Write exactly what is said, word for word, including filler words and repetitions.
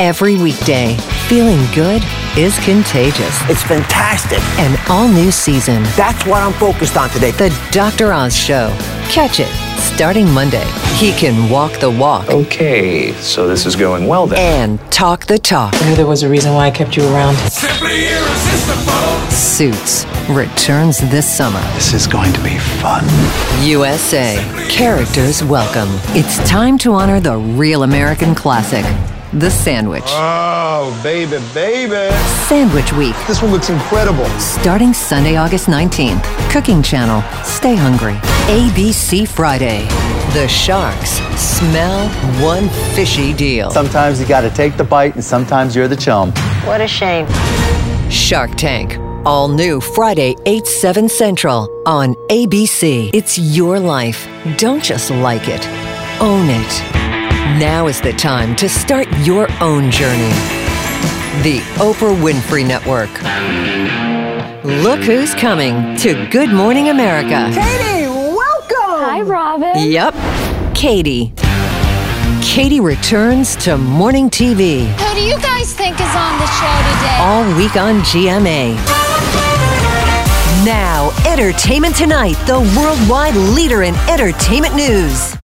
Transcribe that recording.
every weekday. Feeling good is contagious. It's fantastic. An all-new season. That's what I'm focused on today. The Doctor Oz Show. Catch it starting Monday. He can walk the walk. Okay, so this is going well then. And talk the talk. I knew there was a reason why I kept you around. Simply irresistible. Suits returns this summer. This is going to be fun. U S A. Characters welcome. It's time to honor the real American classic, The Sandwich. Oh, baby, baby. Sandwich Week. This one looks incredible. Starting Sunday, August nineteenth. Cooking Channel. Stay hungry. A B C Friday. The Sharks smell one fishy deal. Sometimes you gotta take the bite and sometimes you're the chum. What a shame. Shark Tank. All new Friday, eight, seven Central on A B C. It's your life. Don't just like it. Own it. Now is the time to start your own journey. The Oprah Winfrey Network. Look who's coming to Good Morning America. Katie, welcome. Hi, Robin. Yep, Katie. Katie returns to morning T V. Who do you guys think is on the show today? All week on G M A. Now, Entertainment Tonight, the worldwide leader in entertainment news.